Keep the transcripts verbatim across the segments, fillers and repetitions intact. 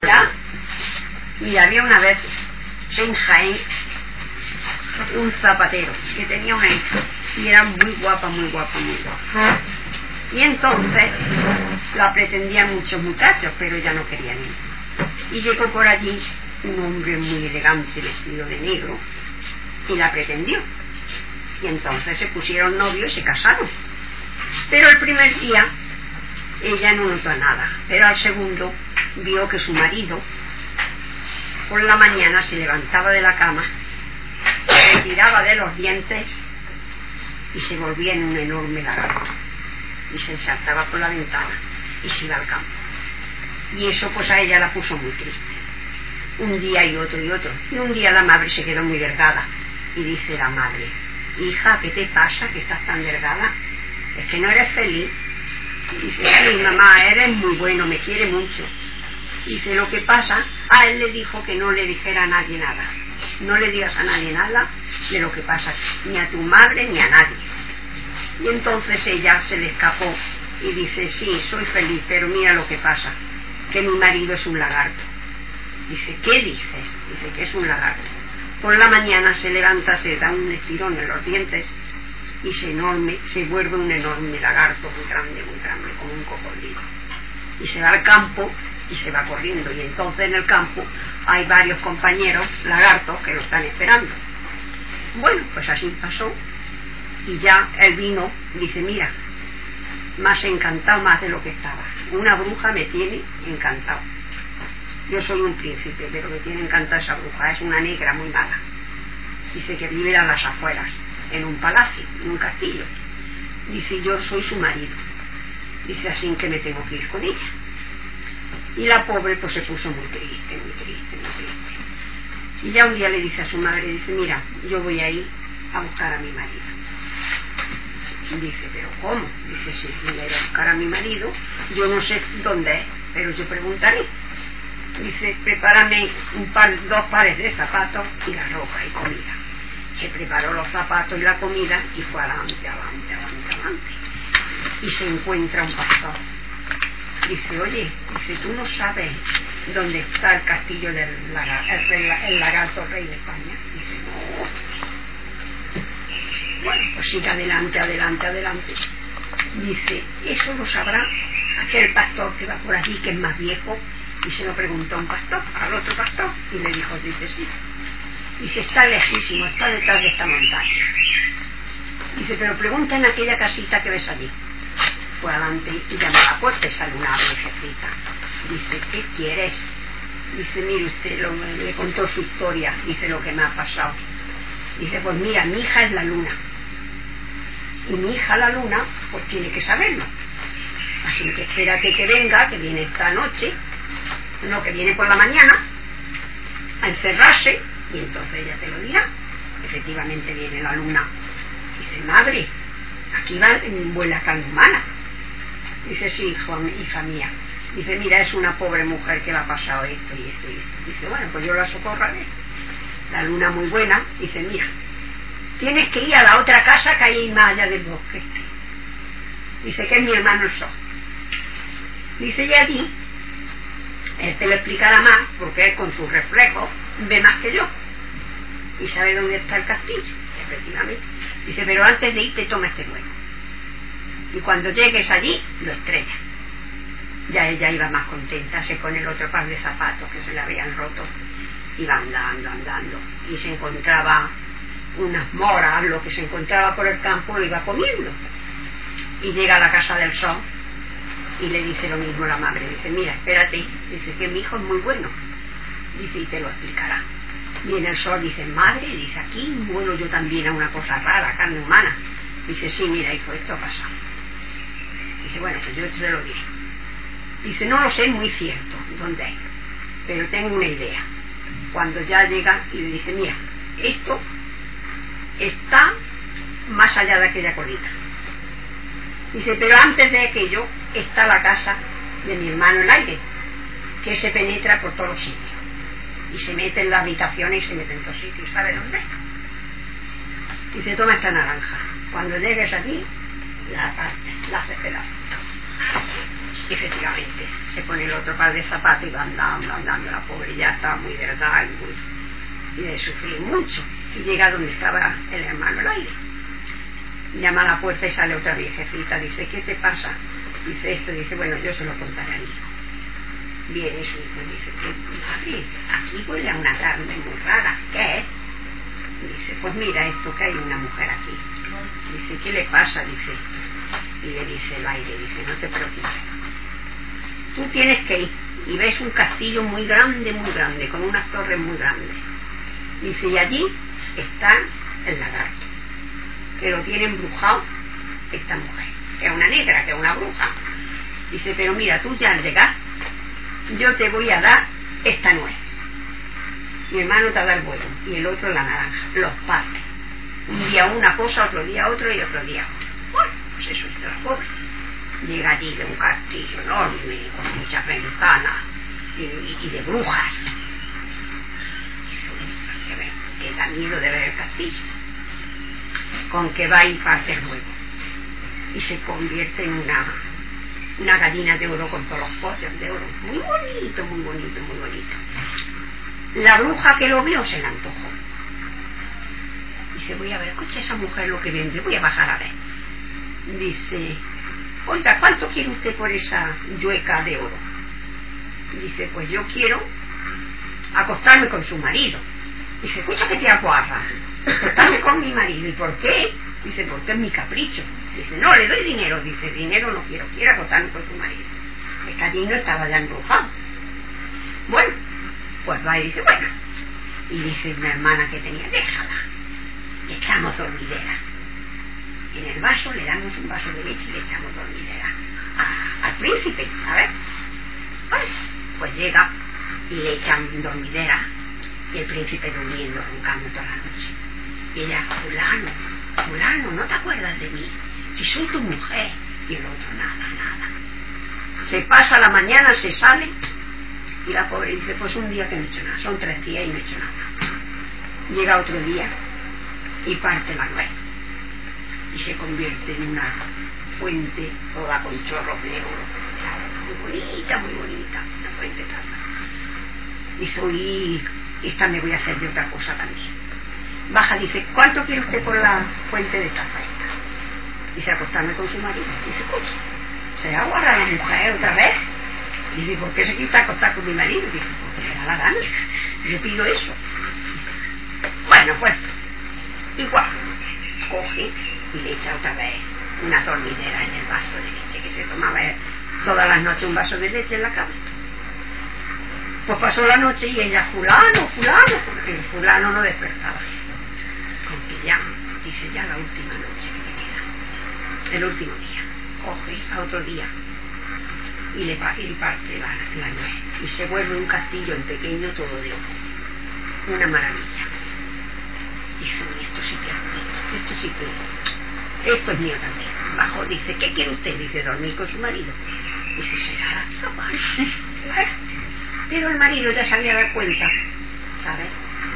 Ya, y había una vez en Jaén un zapatero que tenía una hija y era muy guapa, muy guapa, muy guapa. Y entonces la pretendían muchos muchachos, pero ella no quería ni. Y llegó por allí un hombre muy elegante vestido de negro y la pretendió. Y entonces se pusieron novios y se casaron. Pero el primer día ella no notó nada, pero al segundo vio que su marido por la mañana se levantaba de la cama, se tiraba de los dientes y se volvía en un enorme lagarto y se saltaba por la ventana y se iba al campo. Y eso pues a ella la puso muy triste, un día y otro y otro. Y un día la madre se quedó muy delgada y dice la madre: hija, ¿qué te pasa que estás tan delgada? ¿Es que no eres feliz? Y dice: sí, mamá, eres muy bueno, me quiere mucho. Dice: lo que pasa, a él le dijo que no le dijera a nadie nada, no le digas a nadie nada de lo que pasa, ni a tu madre ni a nadie. Y entonces ella se le escapó y dice: sí, soy feliz, pero mira lo que pasa, que mi marido es un lagarto. Dice: ¿qué dices? Dice que es un lagarto. Por la mañana se levanta, se da un estirón en los dientes y se enorme, se vuelve un enorme lagarto, muy grande, muy grande, como un cocodrilo. Y se va al campo y se va corriendo, y entonces en el campo hay varios compañeros lagartos que lo están esperando. Bueno, pues así pasó, y ya él vino, dice: mira, más encantado más de lo que estaba. Una bruja me tiene encantado. Yo soy un príncipe, pero me tiene encantada esa bruja, es una negra muy mala. Dice que vive a las afueras, en un palacio, en un castillo. Dice: yo soy su marido. Dice: así que me tengo que ir con ella. Y la pobre pues se puso muy triste, muy triste, muy triste. Y ya un día le dice a su madre, dice: mira, yo voy a ir a buscar a mi marido. Y dice: ¿pero cómo? Dice: sí, voy a ir a buscar a mi marido, yo no sé dónde es, pero yo preguntaré. Dice: prepárame un par, dos pares de zapatos y la ropa y comida. Se preparó los zapatos y la comida y fue adelante, adelante, adelante, adelante. Y se encuentra un pastor. Dice: oye, dice, ¿tú no sabes dónde está el castillo del lagarto, el, el lagarto rey de España? Dice: no. Bueno, pues sigue adelante, adelante, adelante. Dice: eso lo sabrá aquel pastor que va por aquí, que es más viejo. Y se lo preguntó a un pastor, al otro pastor, y le dijo: dice, sí. Dice: está lejísimo, está detrás de esta montaña. Dice: pero pregunta en aquella casita que ves allí. Fue adelante y llamó a la puerta y salió una viejecita. Dice: ¿qué quieres? Dice: mire usted, lo, le contó su historia, dice lo que me ha pasado. Dice: pues mira, mi hija es la luna. Y mi hija la luna, pues tiene que saberlo. Así que espérate que venga, que viene esta noche, no, que viene por la mañana, a encerrarse, y entonces ella te lo dirá. Efectivamente viene la luna. Dice: madre, aquí va vuela carne humana. Dice: sí, hijo, hija mía. Dice: mira, es una pobre mujer que le ha pasado esto y esto y esto. Dice: bueno, pues yo la socorraré. La luna muy buena. Dice: mira, tienes que ir a la otra casa que hay más allá del bosque. Dice: que es mi hermano el sol. Dice: y allí él te lo explicará más, porque él con sus reflejos ve más que yo y sabe dónde está el castillo. Efectivamente. Dice: pero antes de irte toma este nuevo, y cuando llegues allí lo estrella. Ya ella iba más contenta, se pone el otro par de zapatos que se le habían roto, iba andando, andando, y se encontraba unas moras, lo que se encontraba por el campo lo iba comiendo. Y llega a la casa del sol y le dice lo mismo la madre. Dice: mira, espérate, dice que mi hijo es muy bueno. Dice: y te lo explicará. Viene el sol, dice: madre, dice, aquí bueno yo también a una cosa rara, carne humana. Dice: sí, mira, hijo, esto ha pasado. Dice: bueno, pues yo te lo diré. Dice: no lo sé muy cierto dónde es, pero tengo una idea. Cuando ya llega y le dice: mira, esto está más allá de aquella colina. Dice: pero antes de aquello está la casa de mi hermano el aire, que se penetra por todos los sitios y se mete en las habitaciones y se mete en todos sitios. ¿Sabe dónde? Dice: toma esta naranja, cuando llegues aquí la partes, la haces pedazos. Y efectivamente, se pone el otro par de zapatos y va andando, andando. La pobre ya estaba muy verdad y, muy, y de sufrir mucho. Y llega donde estaba el hermano el aire. Llama a la puerta y sale otra viejecita. Dice, ¿qué te pasa? Dice esto. Dice, bueno, yo se lo contaré a mi hijo. Viene su hijo y dice, madre, aquí huele a una carne muy rara. ¿Qué es? Dice, pues mira esto, que hay una mujer aquí. Dice, ¿qué le pasa? Dice esto. Y le dice el aire, dice, no te preocupes. Tú tienes que ir y ves un castillo muy grande, muy grande, con unas torres muy grandes. Dice, y allí está el lagarto, que lo tiene embrujado esta mujer, que es una negra, que es una bruja. Dice, pero mira, tú ya al llegar, yo te voy a dar esta nuez. Mi hermano te da el huevo y el otro la naranja, los partes. Un día una cosa, otro día otro y otro día otro. Bueno, pues eso es de la pobre. Llega allí de un castillo enorme, con muchas ventanas y, y, y de brujas. Que da miedo de ver el castillo. Con que va y parte el huevo. Y se convierte en una, una gallina de oro con todos los pollos de oro. Muy bonito, muy bonito, muy bonito. La bruja que lo vio se le antojó. Dice, voy a ver, escucha esa mujer lo que vende, voy a bajar a ver. Dice, oiga, ¿cuánto quiere usted por esa yueca de oro? Dice, pues yo quiero acostarme con su marido. Dice, escucha que te aguarra, acostarme con mi marido. ¿Y por qué? Dice, porque es mi capricho. Dice, no, le doy dinero. Dice, dinero no quiero, quiero acostarme con su marido. Es que allí no estaba ya embrujado. Bueno, pues va y dice, bueno. Y dice una hermana que tenía, déjala, le echamos dormidera. En el vaso le damos un vaso de leche y le echamos dormidera a, al príncipe, ¿sabes? Pues, pues llega y le echan dormidera y el príncipe durmiendo, roncando toda la noche. Y ella, fulano, fulano, ¿no te acuerdas de mí? Si soy tu mujer. Y el otro, nada, nada. Se pasa la mañana, se sale y la pobre dice, pues un día que no he hecho nada, son tres días y no he hecho nada. Llega otro día y parte la nuez y se convierte en una fuente toda con chorros de oro, muy bonita, muy bonita, una fuente taza. Dice, y esta me voy a hacer de otra cosa también. Baja, dice, ¿cuánto quiere usted por la fuente de taza esta? Dice, acostarme con su marido. Dice, pues, ¿se aguarda la mujer otra vez? Dice, ¿por qué se quiere acostar con mi marido? Dice, porque le da la gana, le pido eso. Bueno, pues, igual, coge y le echa otra vez una dormidera en el vaso de leche, que se tomaba todas las noches un vaso de leche en la cama. Pues pasó la noche y ella, fulano, fulano, el fulano no despertaba. Con que ya, dice, ya la última noche que me queda, el último día, coge a otro día y le, y le parte la, la noche y se vuelve un castillo en pequeño todo de oro, una maravilla. Dice, esto sí que es bonito, esto sí que esto es mío también. Bajo, dice, ¿qué quiere usted? Dice, dormir con su marido. Dice, será la tapa. Claro. Pero el marido ya se había dado cuenta, ¿sabes?,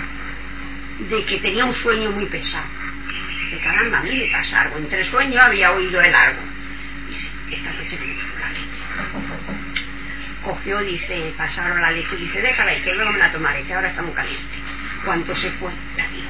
de que tenía un sueño muy pesado. Dice, caramba, a mí me pasa algo. Entre sueños había oído el árbol. Dice, esta noche me echó la leche. Cogió, dice, pasaron la leche, dice, déjala y que luego me la tomaré, que ahora está muy caliente. Cuando se fue, la tiró.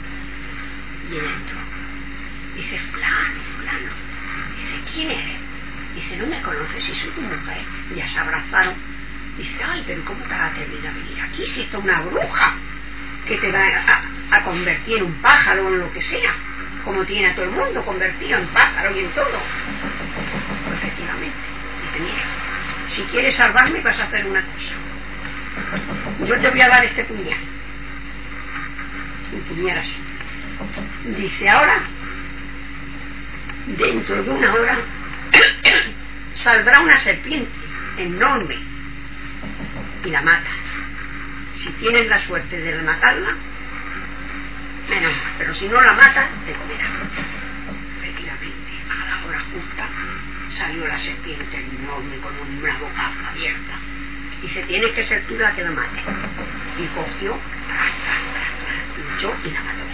Y él entró. Dice, fulano, fulano. Dice, ¿quién eres? Dice, no me conoces, si soy tu mujer. Y ya se abrazaron. Dice, ay, pero ¿cómo te has atrevido a venir aquí si esto es una bruja que te va a, a convertir en un pájaro o en lo que sea, como tiene a todo el mundo convertido en pájaro y en todo? Pues efectivamente, dice, mira, si quieres salvarme vas a hacer una cosa, yo te voy a dar este puñal, un puñal así. Dice, ahora, dentro de una hora saldrá una serpiente enorme y la mata. Si tienes la suerte de matarla, menos mal, pero si no la matas, te comerá. Efectivamente, a la hora justa salió la serpiente enorme con una boca abierta. Dice, tienes que ser tú la que la mate. Y cogió, tras, tras, tras, tras, luchó y la mató.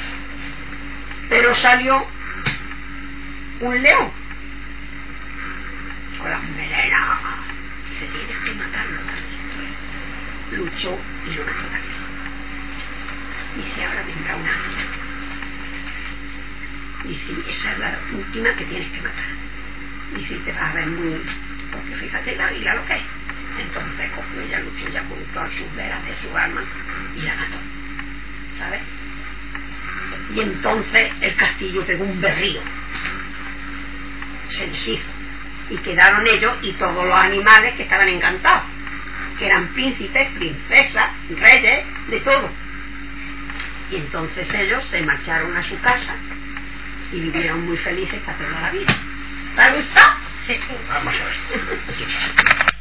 Pero salió un león con las melenas. Se tiene que matarlo también. Luchó y lo mató también. Dice, ahora vendrá una águila. Dice, esa es la última que tienes que matar. Dice, te vas a ver muy... porque fíjate la águila lo que es. Entonces cogió, ella luchó ya con todas sus velas de su alma y la mató. ¿Sabes? Y entonces el castillo pegó un berrío. Se deshizo. Y quedaron ellos y todos los animales que estaban encantados, que eran príncipes, princesas, reyes, de todo. Y entonces ellos se marcharon a su casa y vivieron muy felices para toda la vida. ¿Te ha gustado? Sí. Vamos a ver.